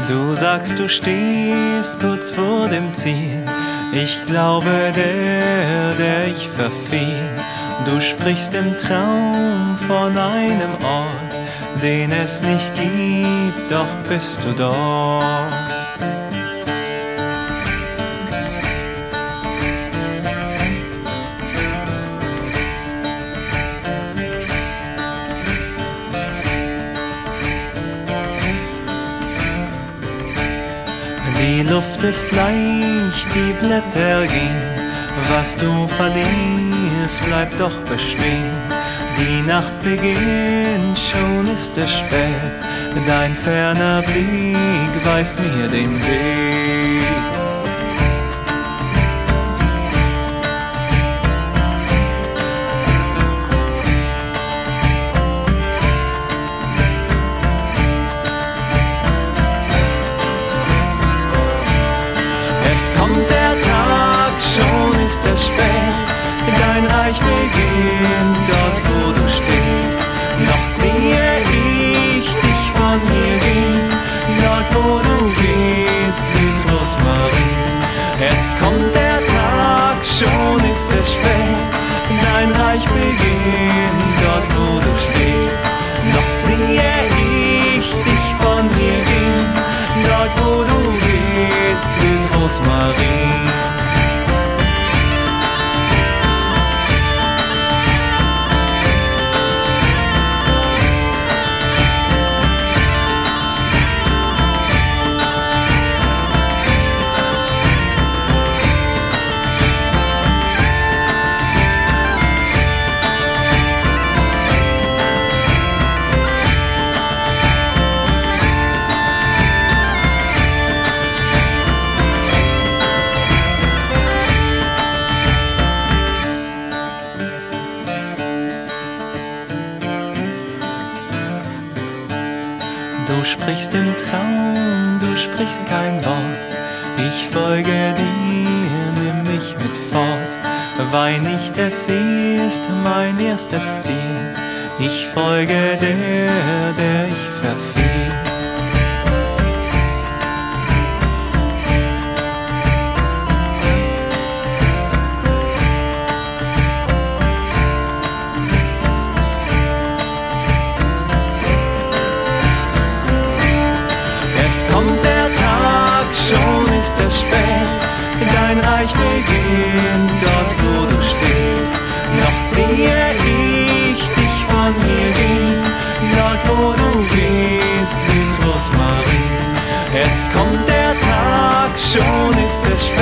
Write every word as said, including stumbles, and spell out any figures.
Du sagst, du stehst kurz vor dem Ziel. Ich glaube, der, der ich verfiel. Du sprichst im Traum von einem Ort, den es nicht gibt, doch bist du dort. Die Luft ist leicht, die Blätter gehen. Was du verlierst, bleibt doch bestehen. Die Nacht beginnt, schon ist es spät. Dein ferner Blick weist mir den Weg. Es kommt der Tag, schon ist es spät. Dein Reich beginnt dort, wo du stehst. Noch sehe ich dich von hier gehen. Dort, wo du gehst, blüht Rosmarin. Es kommt der Tag, schon ist es spät. Dein Reich beginnt dort, wo du stehst. Noch sehe ich dich von hier gehen. Dort, wo du gehst, blüht Rosmarin. Du sprichst im Traum, du sprichst kein Wort. Ich folge dir, nimm mich mit fort. Weil nicht es ist mein erstes Ziel. Ich folge der, der ich verfiel. Es kommt der Tag, schon ist es spät. Dein Reich beginnt dort, wo du stehst. Noch sehe ich dich von hier gehen. Dort, wo du gehst, blüht Rosmarin. Es kommt der Tag, schon ist es spät.